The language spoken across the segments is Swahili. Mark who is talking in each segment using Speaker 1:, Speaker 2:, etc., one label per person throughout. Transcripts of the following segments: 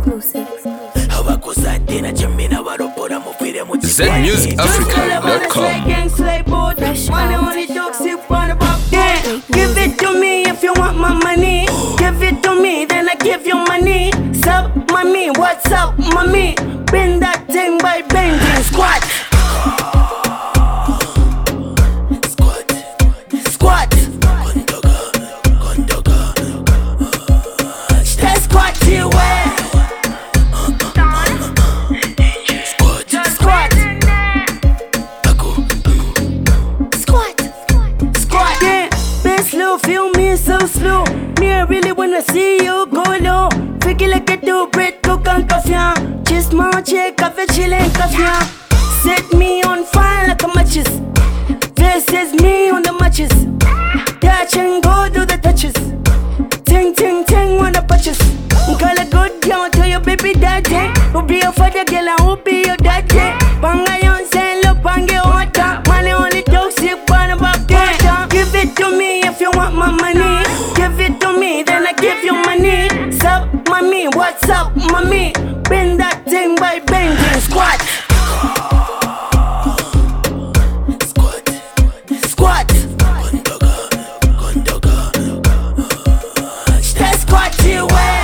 Speaker 1: ZMusicAfrica.com.
Speaker 2: Give it to me if you want my money. Give it to me, then I give you money. Sup, mommy, what's up, mommy? Bend that thing by bending. Squat. Squat. Stay squat till where? Squat. Squat. Squat. Yeah, been slow, feel me so slow. Me, I really wanna see you go low. Fake it like I do, bread, cook and coffee. Just my check, coffee, chillin', coffee. Set me on fire like a matches. This is me on the matches. Touch and go do the touches. Ting, ting, ting on the patches. Call a good girl to your baby daddy. Who be your father, girl, and who be your daddy? Banga yon say, look, banga water. Money only toxic, one about that. Give it to me if you want my money. Give it to me, then I give you money. Sup, mommy, what's up, mommy? Bend that thing by bending. Squat. Squat. Stay squat till where?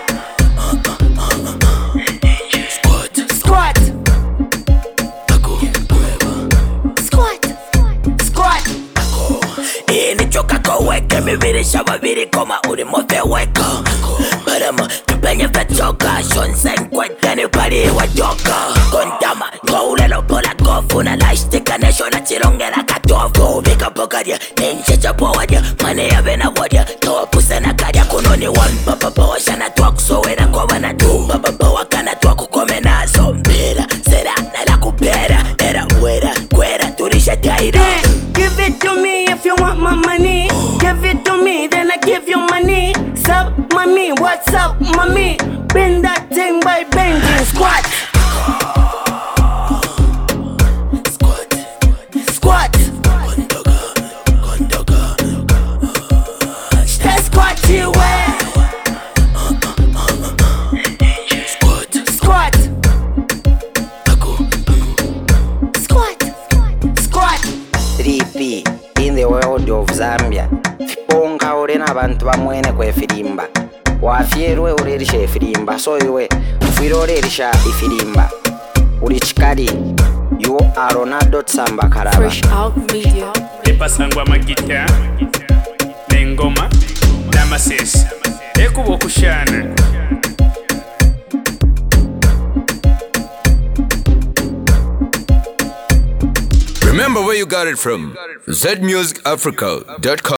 Speaker 2: Squat. Squat. Squat.
Speaker 3: Nichoka koweke mivirisha waviri koma urimove weka Barama tupenya vetoka Shonsen kweke ni pari wajoka Kontama Koulelo pola kofu na lashtika Nesho na chirongera katofu Vika pokadia Ninche chapo wadia Mane ya vena wadia Toa puse na kadia Kunoni wan Papa washana tuwa kusowena kwa wana tu Papa wakana tuwa kukome na zombira Sera na la kupera Era uera kwera turisha taira
Speaker 2: Give it to me if you want my money. Give it to me, then I give you money. Sup, mommy, what's up, mommy? Bend that thing by bending. Squat. Squat. Stay squat till where? Squat. Squat. Squat.
Speaker 4: 3P in the world of Zambia. Onka ore na bantu bamwene kwe firimba. Wafierwe urerisha ifirimba. So iwe ufiro urerisha ifirimba. Uri chikari. You are Ronaldo Tsamba Karaba.
Speaker 1: Fresh Out Media.
Speaker 5: Epasangwa magita Nengoma Namasesi Ekubo kushana
Speaker 1: Remember where you got it from. ZMusicAfrica.com.